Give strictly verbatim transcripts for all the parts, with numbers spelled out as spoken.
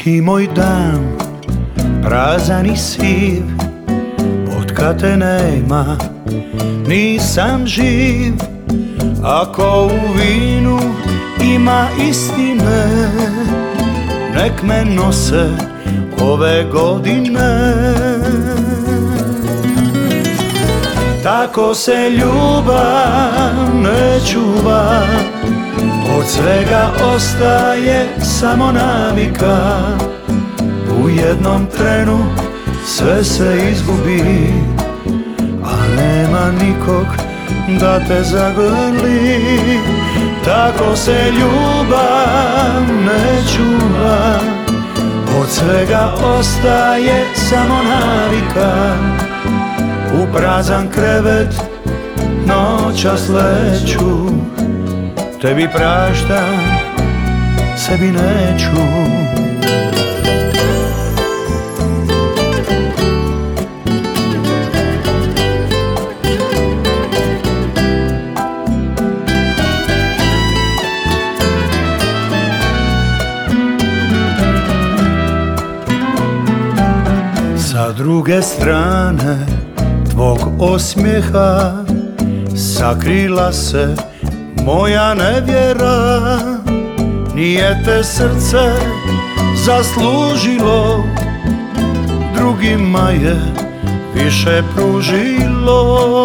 Ti moj dan, prazan i siv, otkad te nema, nisam živ. Ako u vinu ima istine, nek me nose ove godine. Tako se ljubav ne čuva, od svega ostaje samo navika. U jednom trenu sve se izgubi, a nema nikog da te zagrli. Tako se ljubav ne čuva, od svega ostaje samo navika. U prazan krevet noćas leću, tebi praštam, sebi neću. Sa druge strane tvog osmijeha sakrila se moja nevjera. Nije te srce zaslužilo, drugima je više pružilo.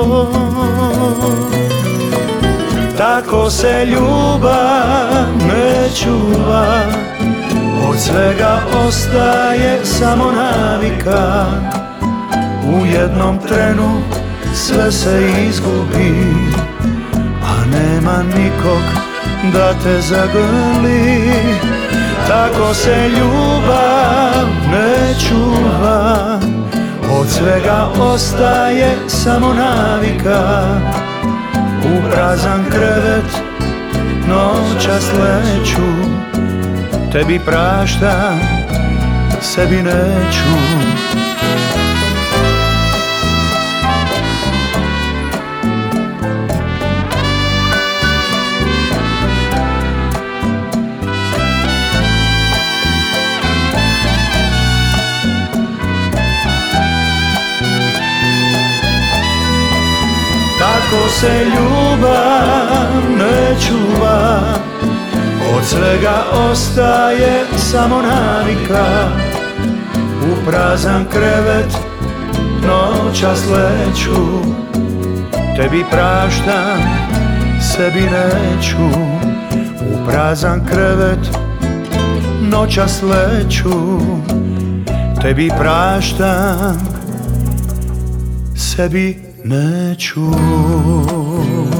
Tako se ljubav ne čuva, od svega ostaje samo navika. U jednom trenu sve se izgubi, a nema nikog da te zagrli. Tako se ljubav ne čuva, od svega ostaje samo navika. U prazan krevet noćas leću, tebi praštam, sebi neću. Tako se ljubav ne čuva, od svega ostaje samo navika. U prazan krevet noćas leću, tebi praštam, sebi neću. U prazan krevet noćas leću, tebi praštam, sebi neću.